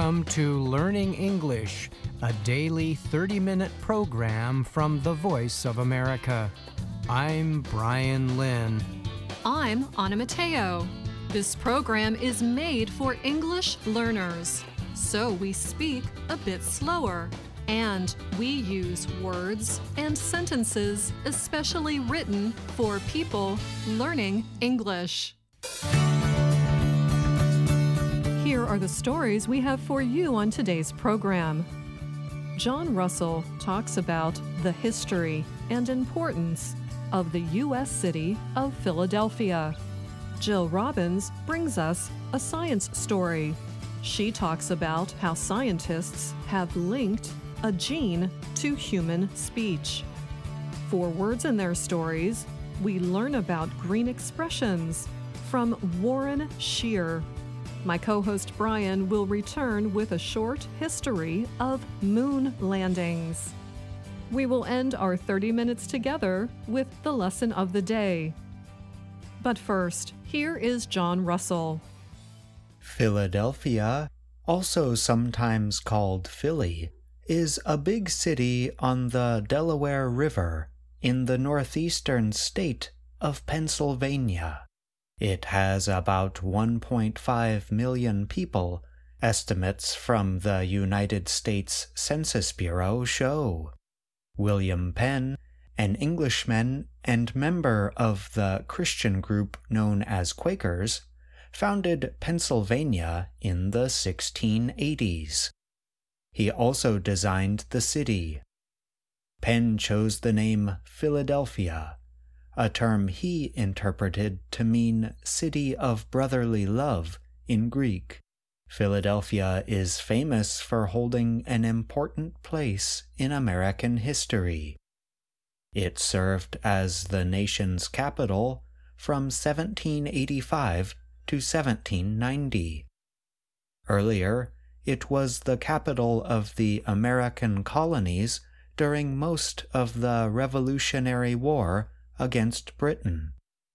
Welcome to Learning English, a daily 30-minute program from the Voice of America. I'm Brian Lynn. I'm Anna Mateo. This program is made for English learners, so we speak a bit slower, and we use words and sentences especially written for people learning English. Here are the stories we have for you on today's program. John Russell talks about the history and importance of the U.S. city of Philadelphia. Jill Robbins brings us a science story. She talks about how scientists have linked a gene to human speech. For words in their stories, we learn about green expressions from Warren Shear. My co-host Brian will return with a short history of moon landings. We will end our 30 minutes together with the lesson of the day. But first, here is John Russell. Philadelphia, also sometimes called Philly, is a big city on the Delaware River in the northeastern state of Pennsylvania. It has about 1.5 million people, estimates from the United States Census Bureau show. William Penn, an Englishman and member of the Christian group known as Quakers, founded Pennsylvania in the 1680s. He also designed the city. Penn chose the name Philadelphia, a term he interpreted to mean city of brotherly love in Greek. Philadelphia is famous for holding an important place in American history. It served as the nation's capital from 1785 to 1790. Earlier, it was the capital of the American colonies during most of the Revolutionary War against Britain.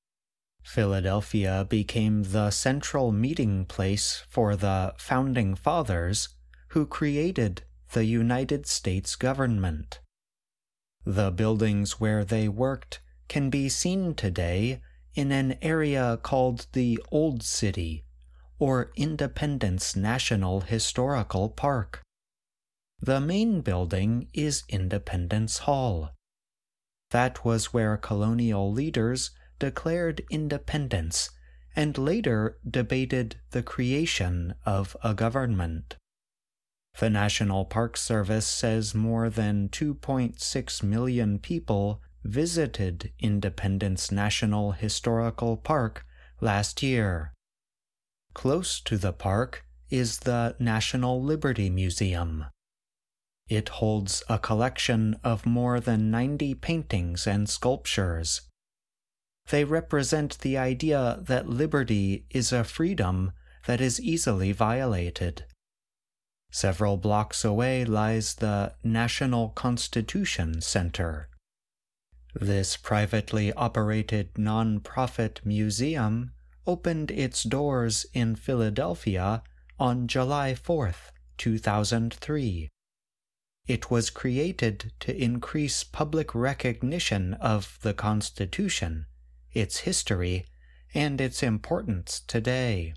Philadelphia became the central meeting place for the Founding Fathers who created the United States government. The buildings where they worked can be seen today in an area called the Old City, or Independence National Historical Park. The main building is Independence Hall. That was where colonial leaders declared independence and later debated the creation of a government. The National Park Service says more than 2.6 million people visited Independence National Historical Park last year. Close to the park is the National Liberty Museum. It holds a collection of more than 90 paintings and sculptures. They represent the idea that liberty is a freedom that is easily violated. Several blocks away lies the National Constitution Center. This privately operated non-profit museum opened its doors in Philadelphia on July 4th, 2003. It was created to increase public recognition of the Constitution, its history, and its importance today.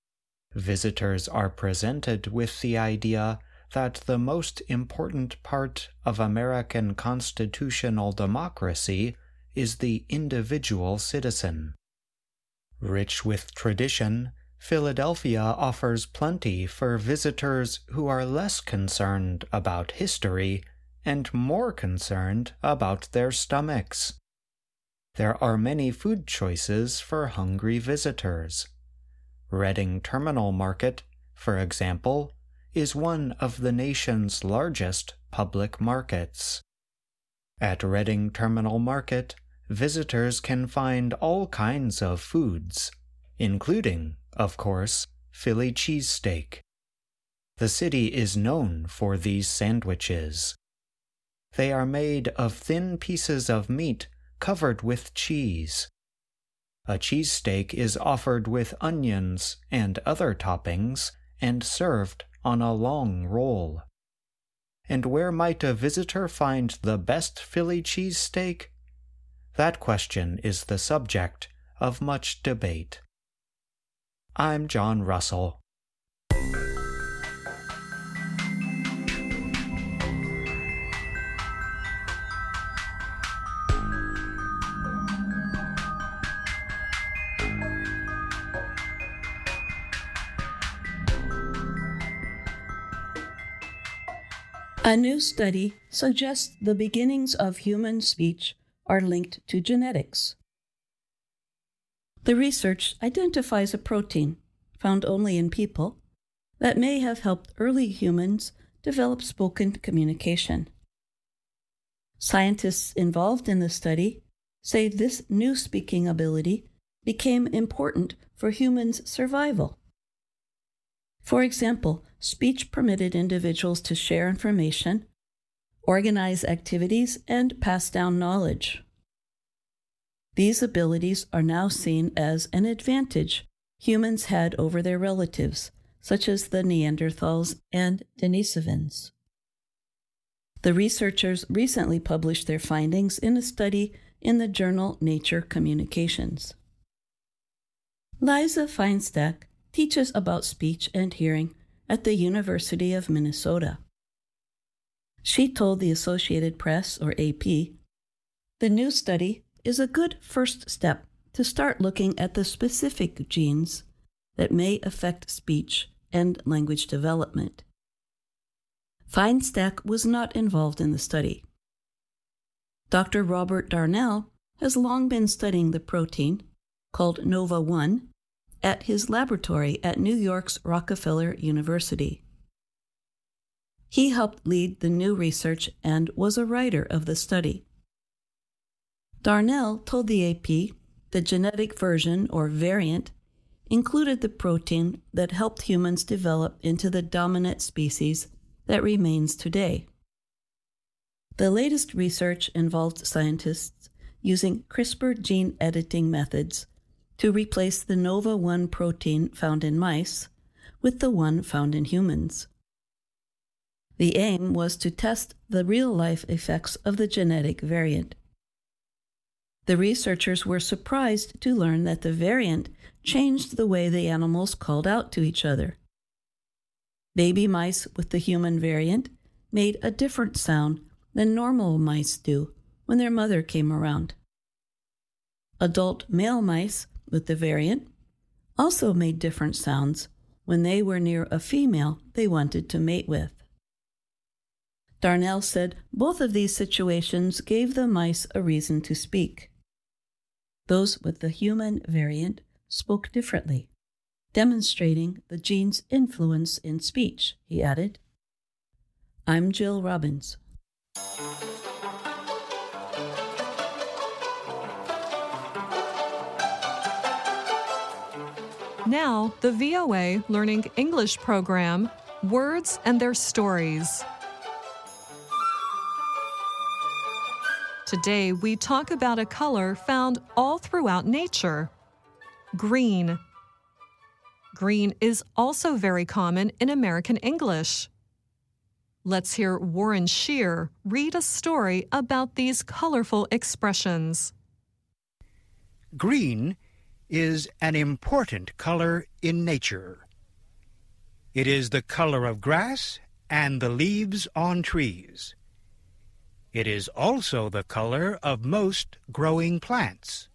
Visitors are presented with the idea that the most important part of American constitutional democracy is the individual citizen. Rich with tradition, Philadelphia offers plenty for visitors who are less concerned about history and more concerned about their stomachs. There are many food choices for hungry visitors. Reading Terminal Market, for example, is one of the nation's largest public markets. At Reading Terminal Market, visitors can find all kinds of foods, including, of course, Philly cheesesteak. The city is known for these sandwiches. They are made of thin pieces of meat covered with cheese. A cheesesteak is offered with onions and other toppings and served on a long roll. And where might a visitor find the best Philly cheesesteak? That question is the subject of much debate. I'm John Russell. A new study suggests the beginnings of human speech are linked to genetics. The research identifies a protein, found only in people, that may have helped early humans develop spoken communication. Scientists involved in the study say this new speaking ability became important for humans' survival. For example, speech permitted individuals to share information, organize activities, and pass down knowledge. These abilities are now seen as an advantage humans had over their relatives, such as the Neanderthals and Denisovans. The researchers recently published their findings in a study in the journal Nature Communications. Liza Feinstack teaches about speech and hearing at the University of Minnesota. She told the Associated Press, or AP, the new study is a good first step to start looking at the specific genes that may affect speech and language development. Feinstack was not involved in the study. Dr. Robert Darnell has long been studying the protein, called NOVA1, at his laboratory at New York's Rockefeller University. He helped lead the new research and was a writer of the study. Darnell told the AP the genetic version, or variant, included the protein that helped humans develop into the dominant species that remains today. The latest research involved scientists using CRISPR gene editing methods to replace the NOVA1 protein found in mice with the one found in humans. The aim was to test the real-life effects of the genetic variant. The researchers were surprised to learn that the variant changed the way the animals called out to each other. Baby mice with the human variant made a different sound than normal mice do when their mother came around. Adult male mice with the variant also made different sounds when they were near a female they wanted to mate with. Darnell said both of these situations gave the mice a reason to speak. Those with the human variant spoke differently, demonstrating the gene's influence in speech, he added. I'm Jill Robbins. Now, the VOA Learning English program, Words and Their Stories. Today, we talk about a color found all throughout nature, green. Green is also very common in American English. Let's hear Warren Shear read a story about these colorful expressions. Green is an important color in nature. It is the color of grass and the leaves on trees. It is also the color of most growing plants.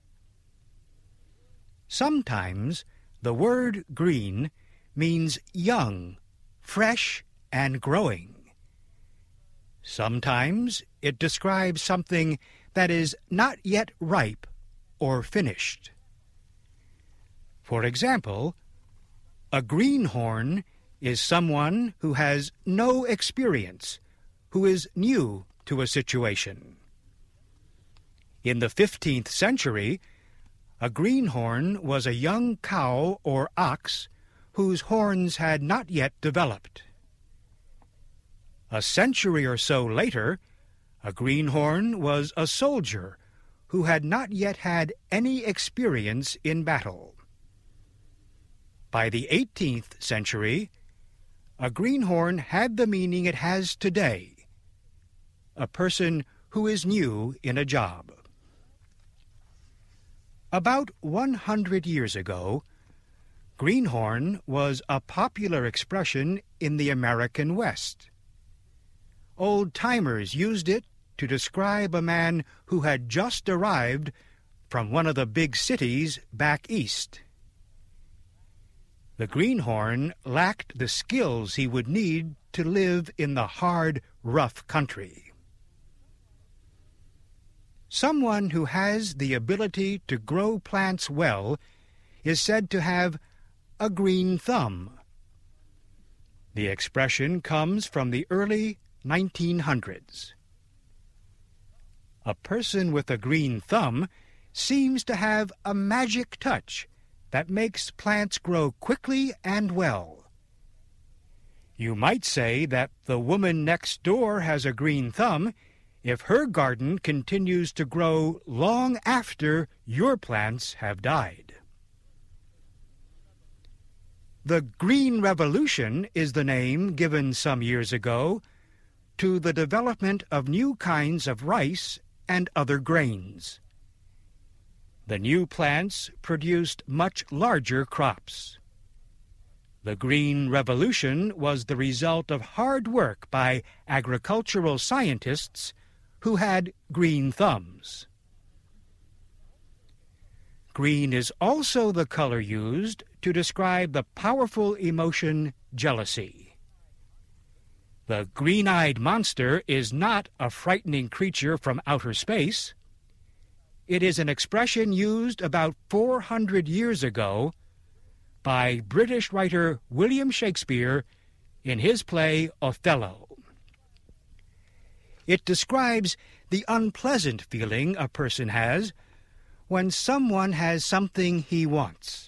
Sometimes the word green means young, fresh, and growing. Sometimes it describes something that is not yet ripe or finished. For example, a greenhorn is someone who has no experience, who is new to a situation. In the 15th century, a greenhorn was a young cow or ox whose horns had not yet developed. A century or so later, a greenhorn was a soldier who had not yet had any experience in battle. By the 18th century, a greenhorn had the meaning it has today: a person who is new in a job. About 100 years ago, greenhorn was a popular expression in the American West. Old-timers used it to describe a man who had just arrived from one of the big cities back east. The greenhorn lacked the skills he would need to live in the hard, rough country. Someone who has the ability to grow plants well is said to have a green thumb. The expression comes from the early 1900s. A person with a green thumb seems to have a magic touch that makes plants grow quickly and well. You might say that the woman next door has a green thumb if her garden continues to grow long after your plants have died. The Green Revolution is the name given some years ago to the development of new kinds of rice and other grains. The new plants produced much larger crops. The Green Revolution was the result of hard work by agricultural scientists who had green thumbs. Green is also the color used to describe the powerful emotion jealousy. The green-eyed monster is not a frightening creature from outer space. It is an expression used about 400 years ago by British writer William Shakespeare in his play Othello. It describes the unpleasant feeling a person has when someone has something he wants.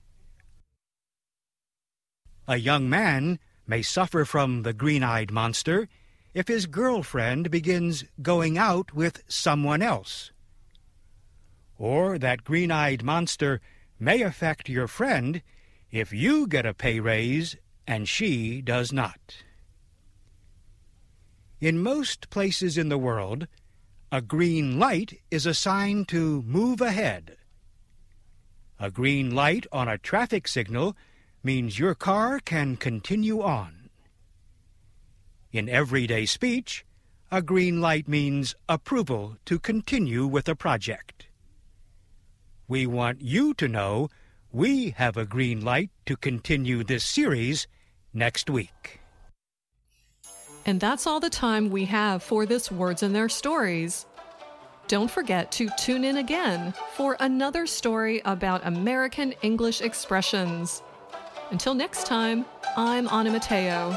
A young man may suffer from the green-eyed monster if his girlfriend begins going out with someone else. Or that green-eyed monster may affect your friend if you get a pay raise and she does not. In most places in the world, a green light is a sign to move ahead. A green light on a traffic signal means your car can continue on. In everyday speech, a green light means approval to continue with a project. We want you to know we have a green light to continue this series next week. And that's all the time we have for this Words and Their Stories. Don't forget to tune in again for another story about American English expressions. Until next time, I'm Anna Mateo.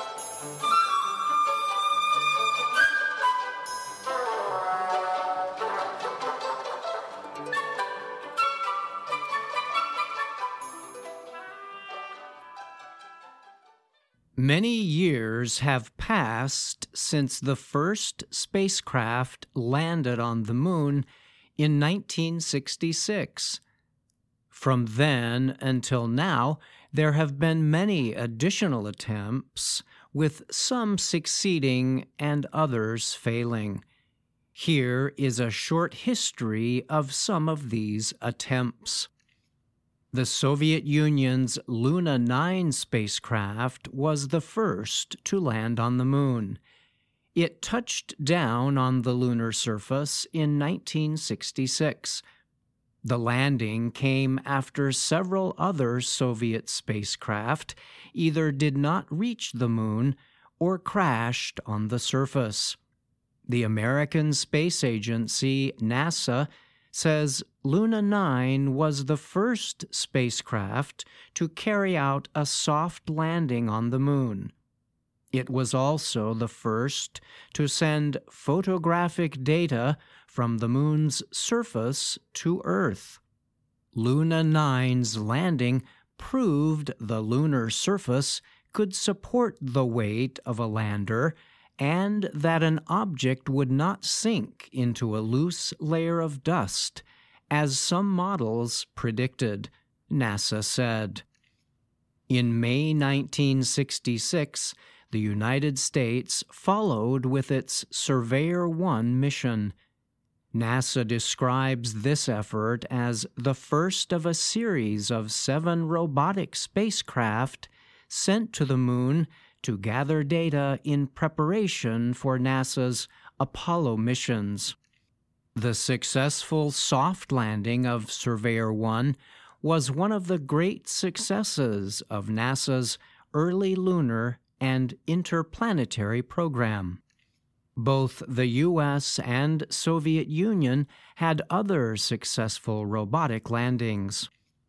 Many years have passed since the first spacecraft landed on the moon in 1966. From then until now, there have been many additional attempts, with some succeeding and others failing. Here is a short history of some of these attempts. The Soviet Union's Luna 9 spacecraft was the first to land on the moon. It touched down on the lunar surface in 1966. The landing came after several other Soviet spacecraft either did not reach the moon or crashed on the surface. The American Space Agency, NASA, says Luna 9 was the first spacecraft to carry out a soft landing on the moon. It was also the first to send photographic data from the moon's surface to Earth. Luna 9's landing proved the lunar surface could support the weight of a lander and that an object would not sink into a loose layer of dust, as some models predicted, NASA said. In May 1966, the United States followed with its Surveyor 1 mission. NASA describes this effort as the first of a series of 7 robotic spacecraft sent to the Moon to gather data in preparation for NASA's Apollo missions. The successful soft landing of Surveyor 1 was one of the great successes of NASA's early lunar and interplanetary program. Both the U.S. and Soviet Union had other successful robotic landings.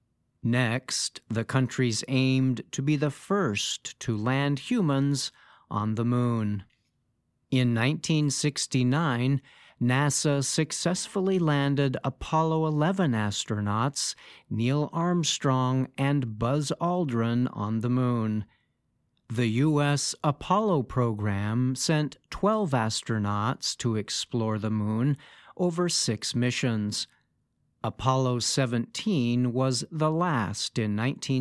Next, the countries aimed to be the first to land humans on the Moon. In 1969, NASA successfully landed Apollo 11 astronauts Neil Armstrong and Buzz Aldrin on the Moon. The U.S. Apollo program sent 12 astronauts to explore the Moon over 6 missions. Apollo 17 was the last in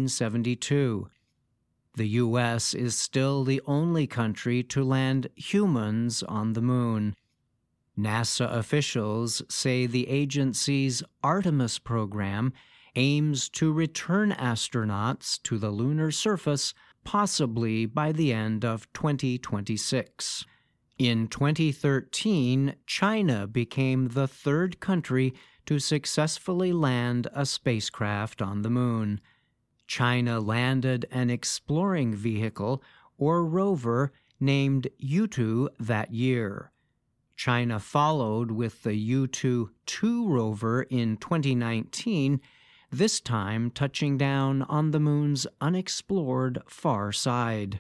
1972. The U.S. is still the only country to land humans on the Moon. NASA officials say the agency's Artemis program aims to return astronauts to the lunar surface possibly by the end of 2026. In 2013, China became the 3rd country to successfully land a spacecraft on the Moon. China landed an exploring vehicle, or rover, named Yutu that year. China followed with the Yutu-2 rover in 2019, this time touching down on the Moon's unexplored far side.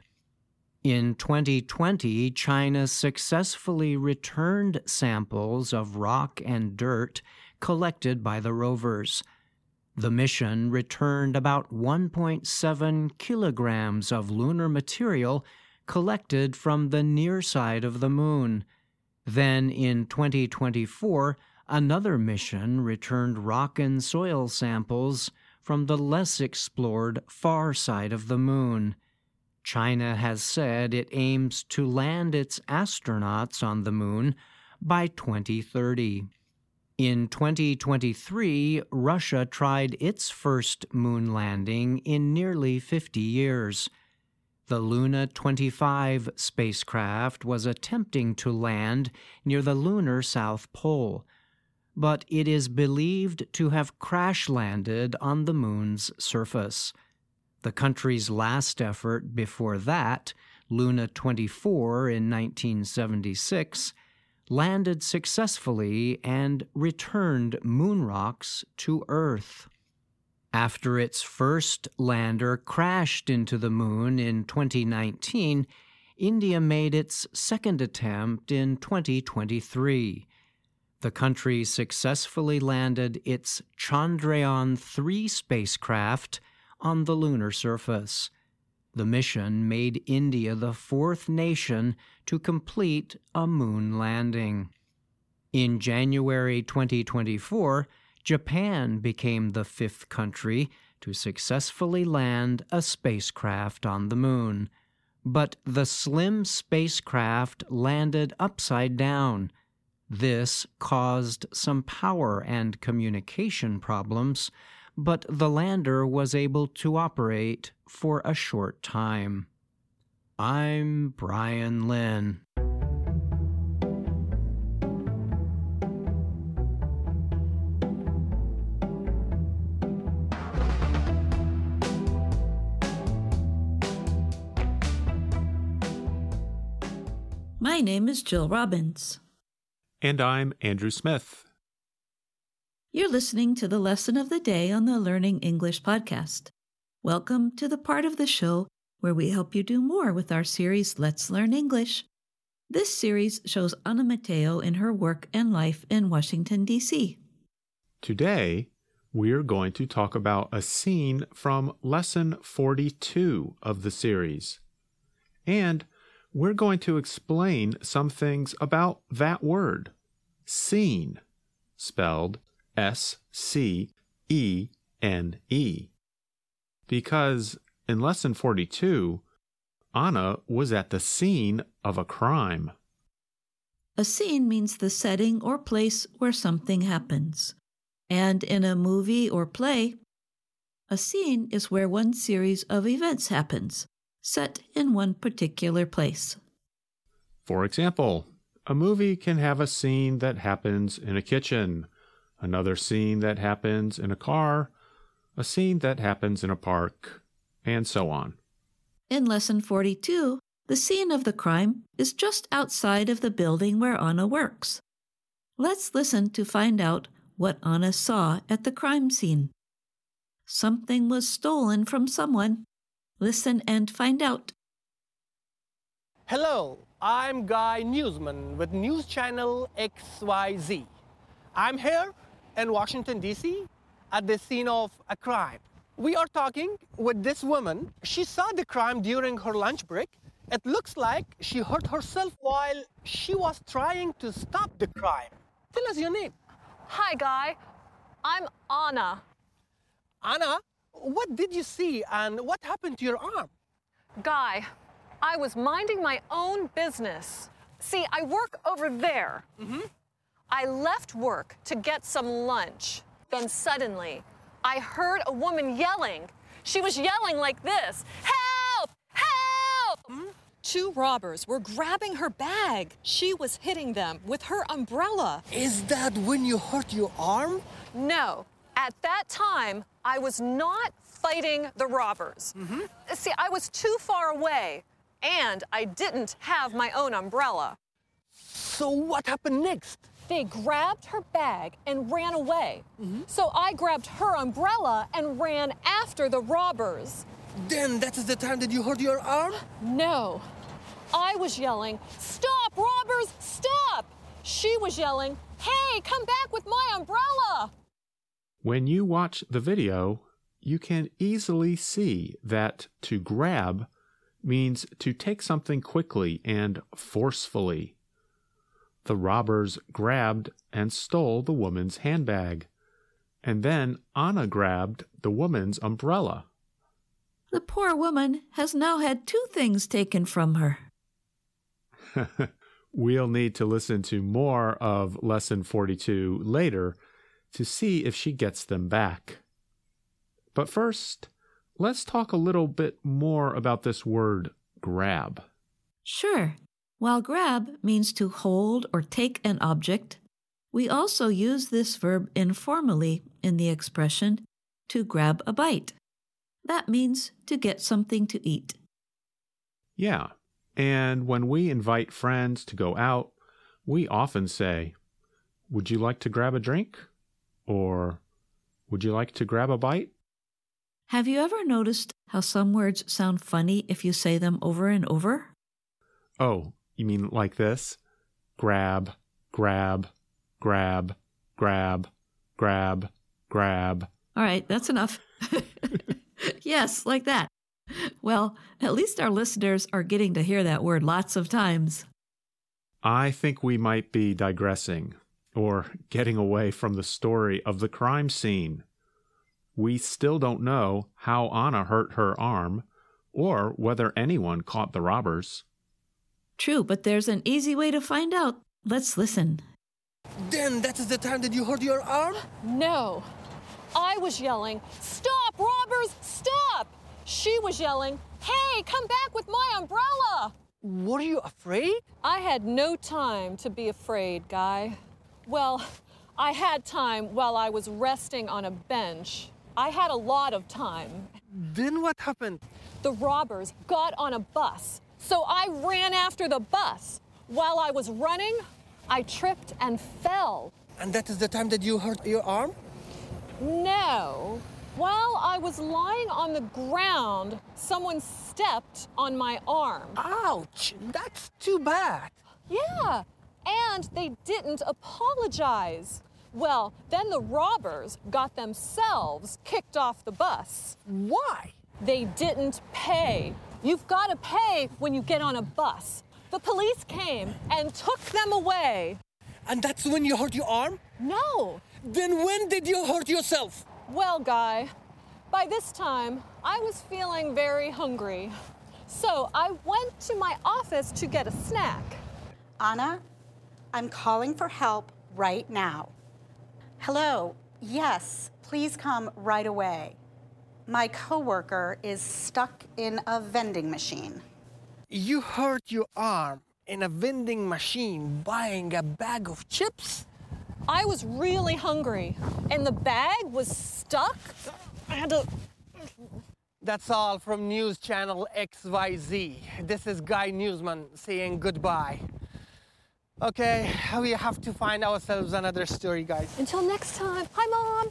In 2020, China successfully returned samples of rock and dirt collected by the rovers. The mission returned about 1.7 kilograms of lunar material collected from the near side of the Moon. Then in 2024, another mission returned rock and soil samples from the less explored far side of the Moon. China has said it aims to land its astronauts on the Moon by 2030. In 2023, Russia tried its first moon landing in nearly 50 years. The Luna 25 spacecraft was attempting to land near the lunar South Pole, but it is believed to have crash-landed on the Moon's surface. The country's last effort before that, Luna 24 in 1976, landed successfully and returned moon rocks to Earth. After its first lander crashed into the Moon in 2019, India made its second attempt in 2023. The country successfully landed its Chandrayaan-3 spacecraft on the lunar surface. The mission made India the 4th nation to complete a moon landing. In January 2024, Japan became the 5th country to successfully land a spacecraft on the Moon. But the slim spacecraft landed upside down. This caused some power and communication problems, but the lander was able to operate for a short time. I'm Brian Lynn. My name is Jill Robbins. And I'm Andrew Smith. You're listening to the Lesson of the Day on the Learning English podcast. Welcome to the part of the show where we help you do more with our series, Let's Learn English. This series shows Ana Mateo in her work and life in Washington, D.C. Today, we're going to talk about a scene from Lesson 42 of the series. And we're going to explain some things about that word, scene, spelled S-C-E-N-E. Because in Lesson 42, Anna was at the scene of a crime. A scene means the setting or place where something happens. And in a movie or play, a scene is where one series of events happens, set in one particular place. For example, a movie can have a scene that happens in a kitchen, another scene that happens in a car, a scene that happens in a park, and so on. In Lesson 42, the scene of the crime is just outside of the building where Anna works. Let's listen to find out what Anna saw at the crime scene. Something was stolen from someone. Listen and find out. Hello, I'm Guy Newsman with News Channel XYZ. I'm here in Washington, D.C. at the scene of a crime. We are talking with this woman. She saw the crime during her lunch break. It looks like she hurt herself while she was trying to stop the crime. Tell us your name. Hi, Guy. I'm Anna. Anna, what did you see and what happened to your arm? Guy, I was minding my own business. See, I work over there. I left work to get some lunch. Then suddenly, I heard a woman yelling. She was yelling like this, "Help! Help!" Two robbers were grabbing her bag. She was hitting them with her umbrella. Is that when you hurt your arm? No, at that time, I was not fighting the robbers. See, I was too far away, and I didn't have my own umbrella. So what happened next? They grabbed her bag and ran away. So I grabbed her umbrella and ran after the robbers. Then that is the time that you hurt your arm? No, I was yelling, "Stop, robbers, stop!" She was yelling, "Hey, come back with my umbrella!" When you watch the video, you can easily see that to grab means to take something quickly and forcefully. The robbers grabbed and stole the woman's handbag, and then Anna grabbed the woman's umbrella. The poor woman has now had two things taken from her. We'll need to listen to more of Lesson 42 later to see if she gets them back. But first, let's talk a little bit more about this word grab. Sure. While grab means to hold or take an object, we also use this verb informally in the expression to grab a bite. That means to get something to eat. Yeah, and when we invite friends to go out, we often say, "Would you like to grab a drink?" Or, "Would you like to grab a bite?" Have you ever noticed how some words sound funny if you say them over and over? Oh, you mean like this? Grab, grab, grab, grab, grab, grab. All right, that's enough. Yes, like that. Well, at least our listeners are getting to hear that word lots of times. I think we might be digressing or getting away from the story of the crime scene. We still don't know how Anna hurt her arm or whether anyone caught the robbers. True, but there's an easy way to find out. Let's listen. Then that is the time that you hurt your arm? No, I was yelling, "Stop, robbers, stop!" She was yelling, "Hey, come back with my umbrella!" Were you afraid? I had no time to be afraid, Guy. Well, I had time while I was resting on a bench. I had a lot of time. Then what happened? The robbers got on a bus, so I ran after the bus. While I was running, I tripped and fell. And that is the time that you hurt your arm? No. While I was lying on the ground, someone stepped on my arm. Ouch, that's too bad. Yeah, and they didn't apologize. Well, then the robbers got themselves kicked off the bus. Why? They didn't pay. You've got to pay when you get on a bus. The police came and took them away. And that's when you hurt your arm? No. Then when did you hurt yourself? Well, Guy, By this time, I was feeling very hungry. So I went to my office to get a snack. Anna, I'm calling for help right now. Hello, yes, please come right away. My coworker is stuck in a vending machine. You hurt your arm in a vending machine buying a bag of chips? I was really hungry, and the bag was stuck. I had to... That's all from News Channel XYZ. This is Guy Newsman saying goodbye. Okay, we have to find ourselves another story, guys. Until next time. Hi, Mom.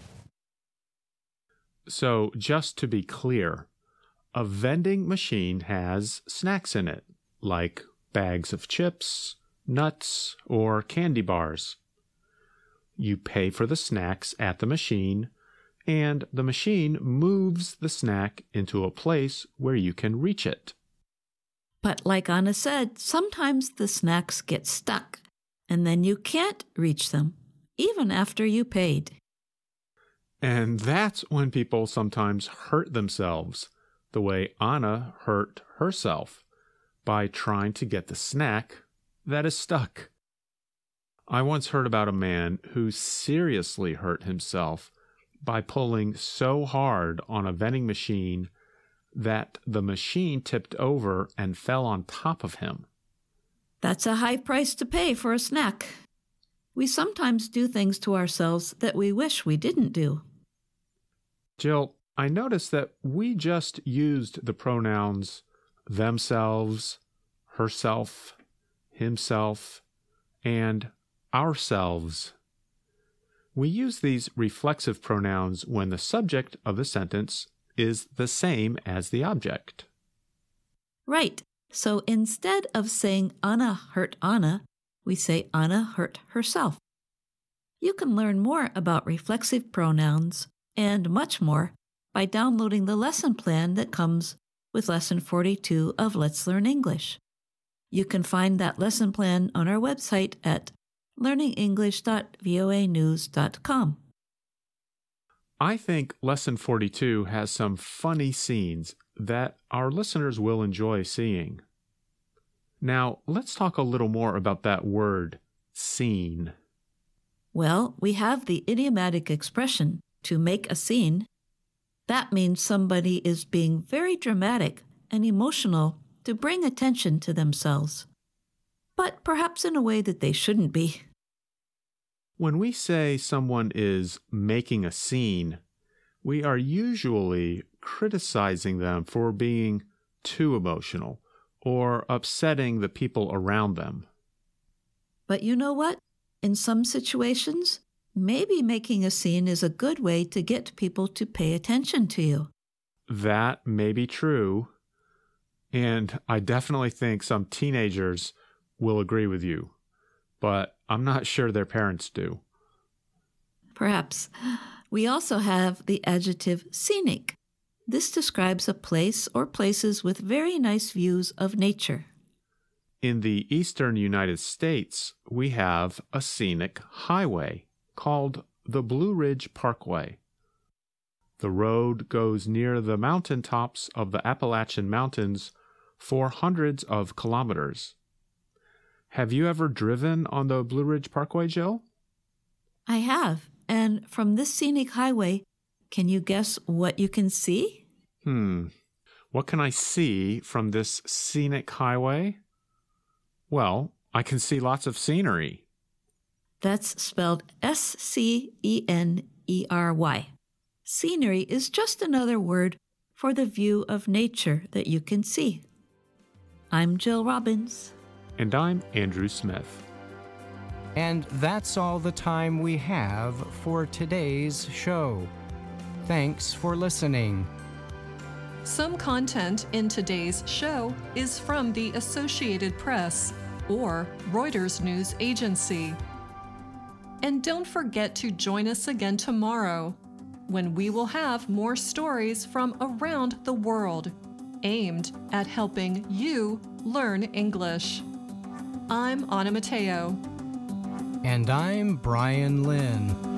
So, just to be clear, a vending machine has snacks in it, like bags of chips, nuts, or candy bars. You pay for the snacks at the machine, and the machine moves the snack into a place where you can reach it. But like Anna said, sometimes the snacks get stuck, and then you can't reach them, even after you paid. And that's when people sometimes hurt themselves, the way Anna hurt herself, by trying to get the snack that is stuck. I once heard about a man who seriously hurt himself by pulling so hard on a vending machine that the machine tipped over and fell on top of him. That's a high price to pay for a snack. We sometimes do things to ourselves that we wish we didn't do. Jill, I noticed that we just used the pronouns themselves, herself, himself, and ourselves. We use these reflexive pronouns when the subject of the sentence is the same as the object. Right. So instead of saying Anna hurt Anna, we say Anna hurt herself. You can learn more about reflexive pronouns and much more by downloading the lesson plan that comes with Lesson 42 of Let's Learn English. You can find that lesson plan on our website at learningenglish.voanews.com. I think Lesson 42 has some funny scenes that our listeners will enjoy seeing. Now, let's talk a little more about that word, scene. Well, we have the idiomatic expression, to make a scene. That means somebody is being very dramatic and emotional to bring attention to themselves, but perhaps in a way that they shouldn't be. When we say someone is making a scene, we are usually criticizing them for being too emotional or upsetting the people around them. But you know what? In some situations, maybe making a scene is a good way to get people to pay attention to you. That may be true, and I definitely think some teenagers will agree with you, but I'm not sure their parents do. Perhaps. We also have the adjective scenic. This describes a place or places with very nice views of nature. In the eastern United States, we have a scenic highway called the Blue Ridge Parkway. The road goes near the mountaintops of the Appalachian Mountains for hundreds of kilometers. Have you ever driven on the Blue Ridge Parkway, Jill? I have. And from this scenic highway, can you guess what you can see? What can I see from this scenic highway? Well, I can see lots of scenery. That's spelled S-C-E-N-E-R-Y. Scenery is just another word for the view of nature that you can see. I'm Jill Robbins. And I'm Andrew Smith. And that's all the time we have for today's show. Thanks for listening. Some content in today's show is from the Associated Press or Reuters News Agency. And don't forget to join us again tomorrow, when we will have more stories from around the world, aimed at helping you learn English. I'm Anna Mateo. And I'm Brian Lynn.